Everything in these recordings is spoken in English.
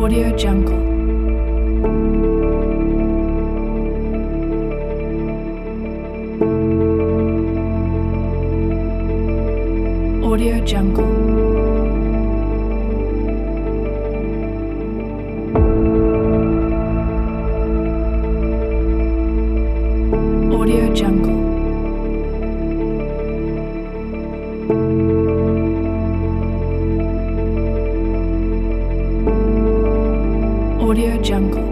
Audio Jungle. Audio Jungle. Audio Jungle. Audio Jungle.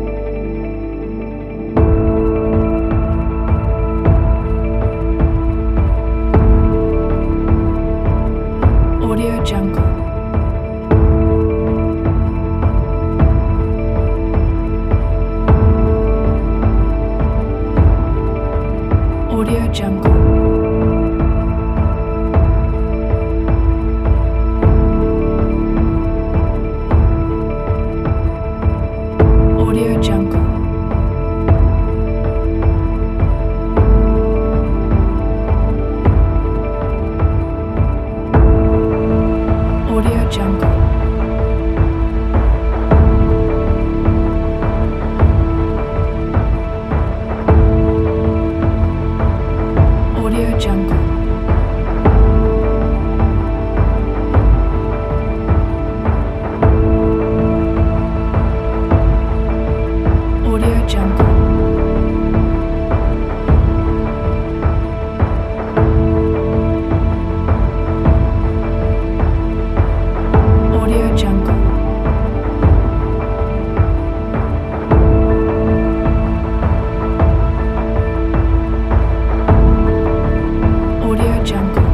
Audio Jungle. Audio Jungle. Audio Jungle. Audio Jungle. Audio Jungle. Audio Jungle. Audio Jungle. Audio Jungle.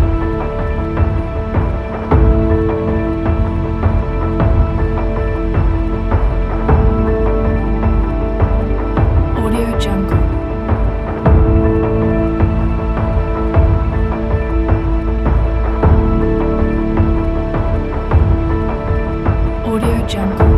Audio Jungle. Audio Jungle.